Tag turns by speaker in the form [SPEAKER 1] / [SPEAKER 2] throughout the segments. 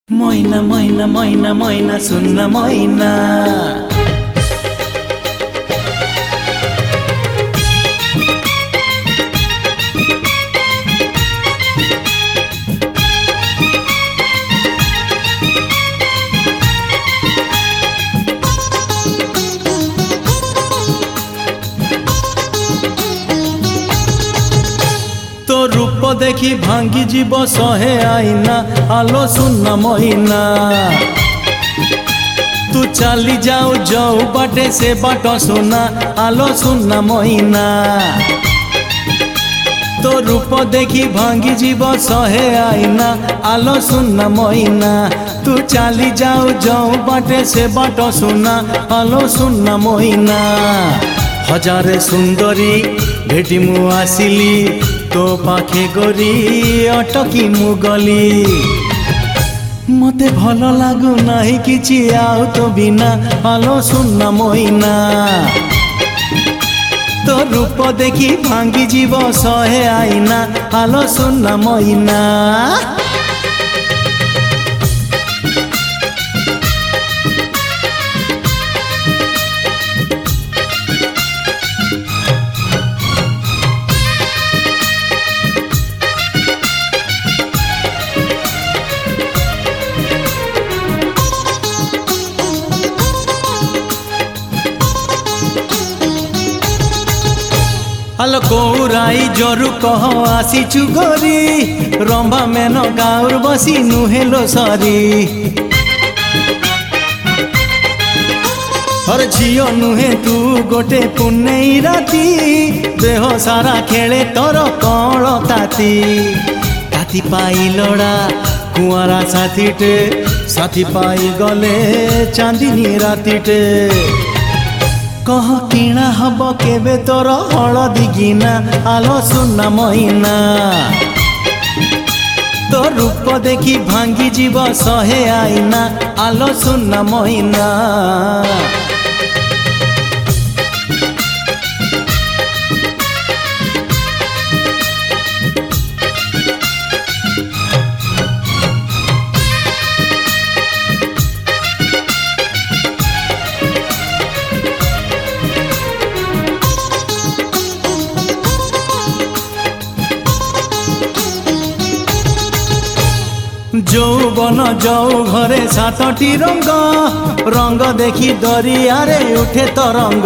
[SPEAKER 1] मैना मैना मैना मैना सुन्न मैना तो रूप देखी भांगी जीव सहे आईना आलो सुन्न मैना तू चली जाऊ जाऊ बाटे से बाट सुना आलो सुन्न मैना तो रूप देखी भांगी जीव सहे आईना आलो सुन्न मैना तू चली जाऊ जाऊ बाटे से बाट सुना आलो सुन्न मैना हजारे सुंदरी भेटी मु आसिली तो पाखे गोरी अटकी मु गली मते भल लागू नाही किछि आउ तो बिना आलो सुन्न मैना तो रूप देखी भांगी जीव सहे आईना आलो सुन्न मैना आलो कौराई जरु कह आसी चुगरी रंभा मेन गाउर बसी नुहेलो सरी हर झियो नुहे तू गोटे पुन्नेई राती देह सारा खेले तोर कौल ताती ताती पाई लड़ा कुआरा साथीटे साथी पाई गले चांदिनी रातीटे कह किणा हब केबे तोर हलदी गिना आलो सुन्न मैना तो रूप देखी भांगी जीव सहे आईना आलो सुन्न मैना যৌবন যৌ ঘরে সাতটি রঙ্গ রঙ্গ দেখি দরিয়ারে উঠে তরঙ্গ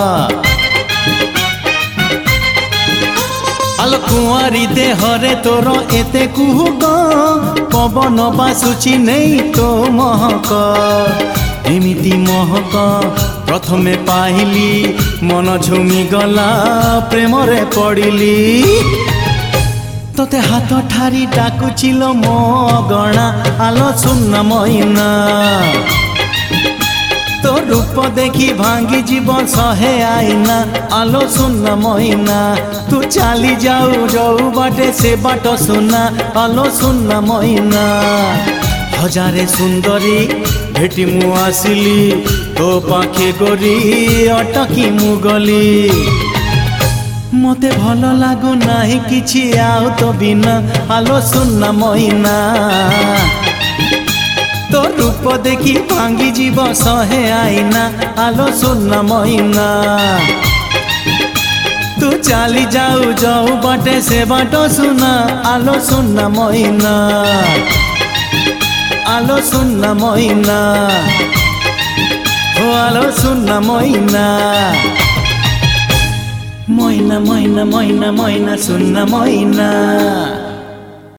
[SPEAKER 1] আলো কুয়ারি দেহরে তোর এতে কুহুক পবন বাসুচি নেই তো মহক এমিতি মহক প্রথমে পাইলি মন ঝুমি গলা প্রেমরে পড়িলি तोते हाथ ठारी डाकुचिल मो गणा आलो सुन्न मैना तो रूप देखी भांगी जीव सहे आईना आलो सुन्न मैना तू चली जाऊ जाऊ बाटे से बाट सुना आलो सुन्न मैना हजारे सुंदरी भेटी मु आसिली तो पाखे गोरी अटकी मु गली मते भल लागू नाही किछि आउ तो बिना आलो सुन्न मैना तो रूप देखी भांगी जीव सहे आईना आलो सुन्न मैना तू चली जाऊ जाऊ बाटे से बाट सुना आलो सुन्न मैना आलो सुन्न मैना ओ आलो सुन्न मैना मैना मैना मैना मैना सुन्न मैना।